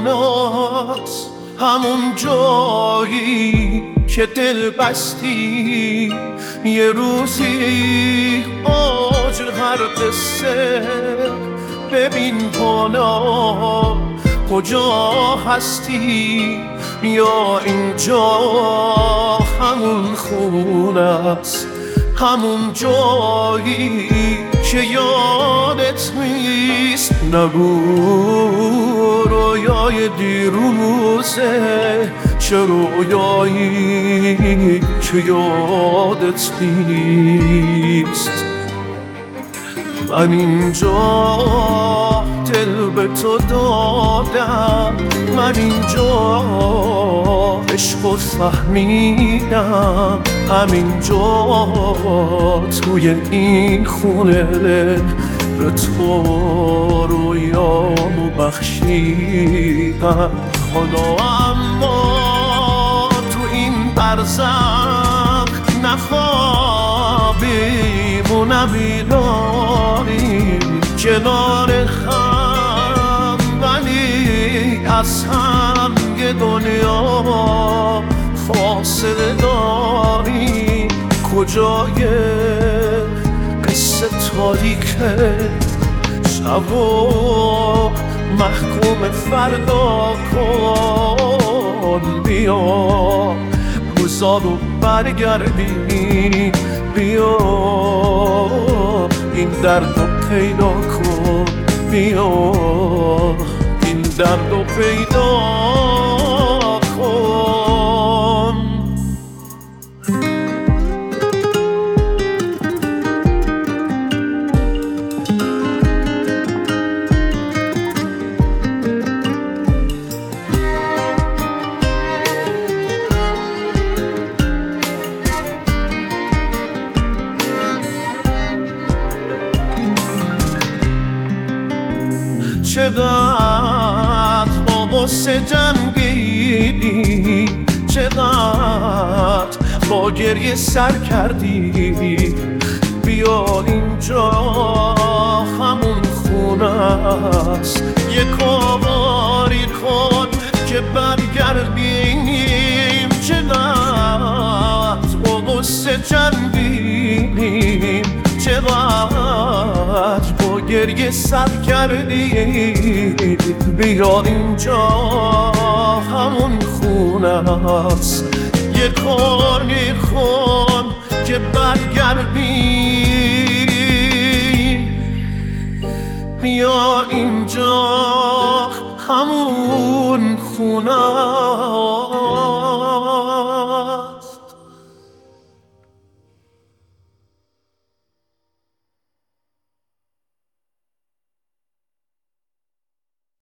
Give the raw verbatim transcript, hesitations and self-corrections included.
خوناست، همون جایی که دل بستی. یه روزی آج هر قصه ببین بالا کجا هستی. یا اینجا همون خونه است، همون جایی که یادت نیست. نگو رویای دیروزه، چه رویایی که یادت نیست. من اینجا دل به تو دادم، من اینجا عشق و فهمیدم. همینجا توی این خونه به تو رویامو بخشیدم. حالا اما تو این برزخ نخوابیم و نبیداریم، کنار هم ولی از هم یه دنیا فاصله داریم. کجای قصه تاریکه شب و محکوم فردا کن. بیا روزا رو برگردیم، بیا این درد رو پیدا کن. بیا این درد رو پیدا کن. چقدر با غصه جنگیدی، چقدر با گریه سر کردی. بیا اینجا همون خونه است، یه کاری کن که برگردیم. چقدر با غصه جنگیدیم، چقدر با گریه سر کردی. بیا اینجا همون خونه است، یه کاری کن که برگردی. بیا اینجا همون خونه